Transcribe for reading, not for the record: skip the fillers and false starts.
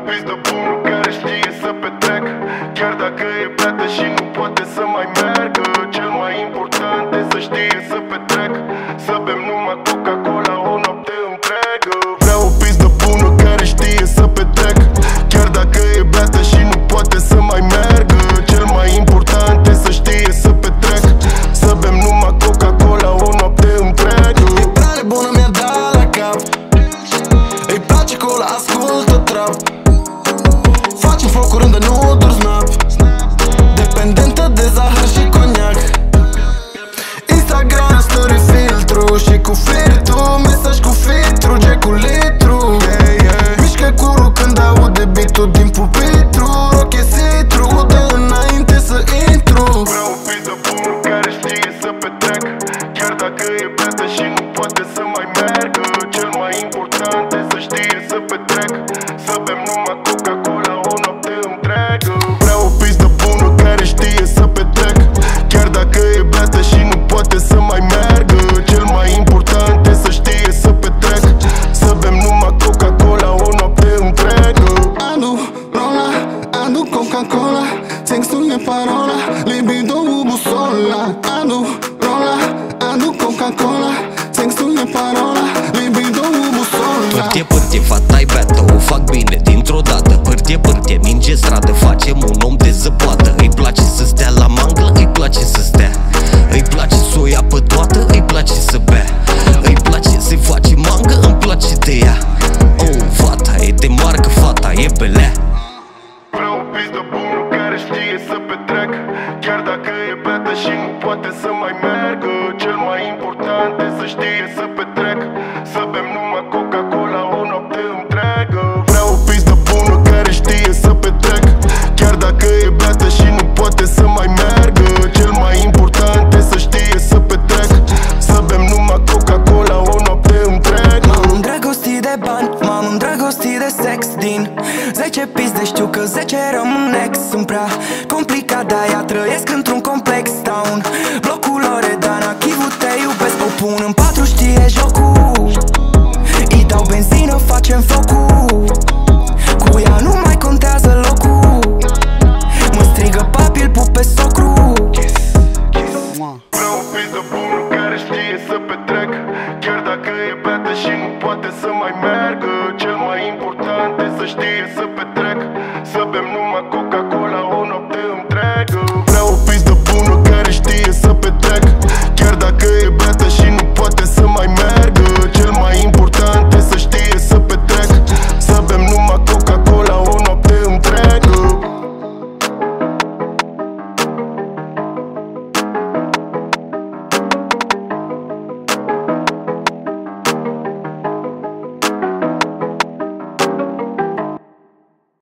pizdă bună care știe să petrec, chiar dacă e beată și nu poate să mai meargă. Cel mai important e să știe să petrec, să bem numai Coca-Cola o noapte întreagă. Vreau o pizdă bună care știe să petrec, chiar dacă e beată și nu poate să mai meargă. Cel mai important e să știe să petrec, să bem numai Coca-Cola o noapte întreagă. E prea nebună, mi-a dat la cap, îi place cola, ascultă trap, facem focuri unde nu dur snap, dependentă de zahăr și coniac. Instagram, story, filtru și cu flirtul, mesaj cu filtru, Jack cu litru. Mișcă curul când aude beat-ul din pupitru, roche citru, dă înainte să intru. Vreau o pizdă bună care știe să petrec, chiar dacă e beată și nu poate să mai meargă. Cel mai important e să știe să petrec, să bem numai Coca-Cola o noapte întreagă. Vreau o pizdă bună care știe să petrec, chiar dacă e beată și nu poate să mai meargă. Cel mai important e să știe să petrec, să bem numai Coca-Cola o noapte întreagă. Adu rola, adu Coca-Cola, sexul e parola, libido busola. Adu rola, adu Coca-Cola, sexul e parola, libido busola. Pârtie, pârtie, fata-i beată, o fac bine dintr-o dată. Pârtie, pârtie, ninge stradă, facem un om de zăpadă. Îi place să stea la manglă, îi place să stea, îi place să o ia pe toată, îi place să bea, îi place să-i face mangă, îmi place de ea. Oh, fata e de marcă, fata e belea. Vreau o pizdă bună care știe să petrec, chiar dacă e beată și nu poate să mai meargă. Cel mai important e să știe să petrec, să bem numai Coca-Cola o noapte întreagă. Vreau o pizdă bună care știe să petrec, chiar dacă e beată și nu poate să mai meargă. Cel mai important e să știe să petrec, să bem numai Coca-Cola o noapte întreagă. M-am îndrăgostit de bani, m-am îndrăgostit de sex. Din 10 pizde știu că 10 rămân ex. Sunt prea complicat, de-aia trăiesc într-un complex. Stau în blocul Loredana, Chivu, te iubesc, o pun în